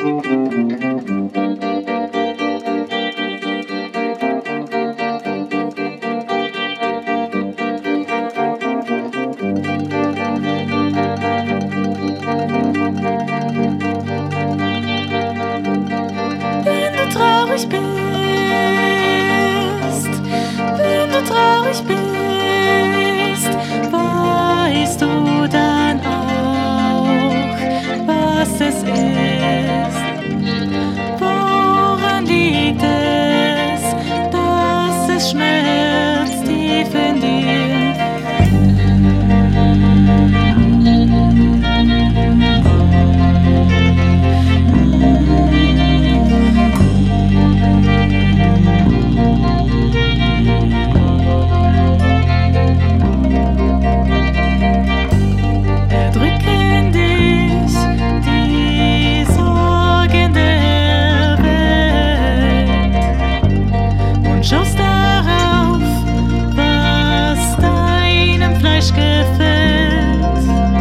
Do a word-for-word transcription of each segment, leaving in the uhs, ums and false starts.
traurig bist, wenn du traurig bist, weißt du dann auch, was es ist. Woran liegt es, dass es schmerzt tief in dir? Schaust darauf, was deinem Fleisch gefällt.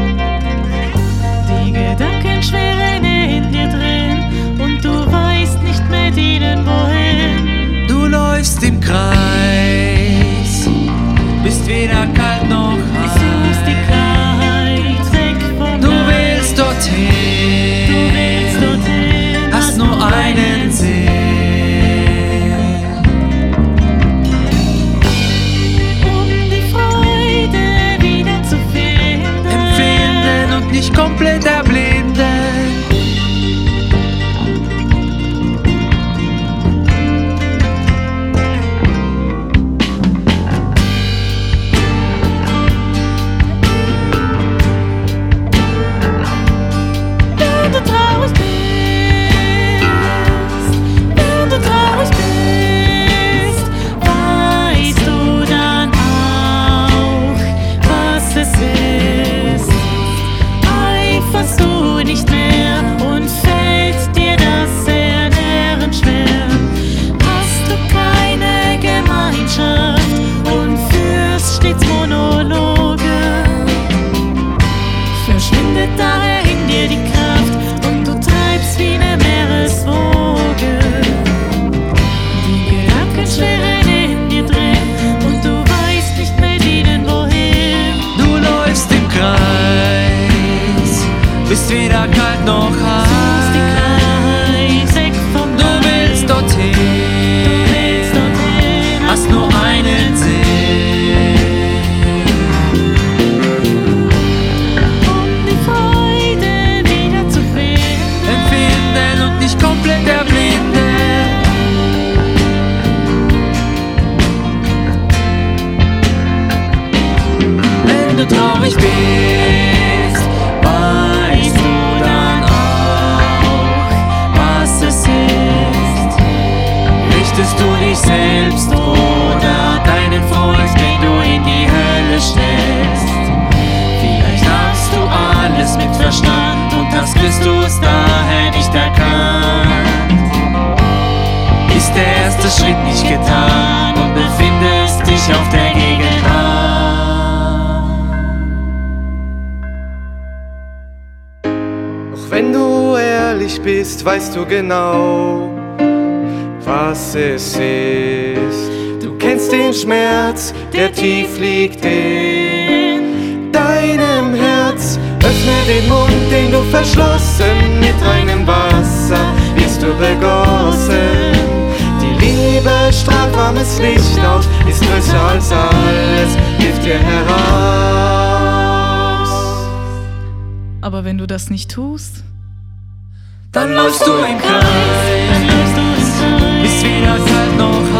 Die Gedanken schwirren in dir drin und du weißt nicht mit ihnen wohin. Du läufst im Kreis, bist weder kalt noch heiß. Du suchst die Klarheit weg von Du willst dorthin, Du willst dorthin, hast nur einen Sinn. Nicht komplett erblinden. Wenn du traurig bist, wenn du traurig bist, weißt du dann auch, was es ist. Eiferst du nicht mehr und fällt dir das Ernähren schwer? Hast du keine Gemeinschaft und führst stets Monologe? Verschwindet daher in dir die Kraft und du treibst wie eine Meereswoge. Die Gedanken schwirren in dir drin und du weißt nicht mit ihnen wohin. Du läufst im Kreis, bist weder kalt noch heiß. Suchst die Klarheit weg vom Du willst dorthin, Du willst dorthin, hast nur einen Sinn. um die Freude wieder zu finden. Empfinden und nicht komplett erblinden. Wenn du traurig bist, weißt du dann auch, was es ist. Richtest du dich selbst oder deinen Freund, den du in die Hölle stellst? Vielleicht hast du alles mit Verstand und hast Christus daher nicht erkannt. Ist der erste Schritt nicht getan und befindest dich auf der Gegenwart? Doch wenn du ehrlich bist, weißt du genau, was es ist. Du kennst den Schmerz, der tief liegt in deinem Herz. Öffne den Mund, den du verschlossen, mit reinem Wasser wirst du begossen. Die Liebe strahlt warmes Licht aus, ist größer als alles, hilft dir heraus. Aber wenn du das nicht tust, Dann läufst du im Kreis, dann läufst du im Kreis. bist weder kalt noch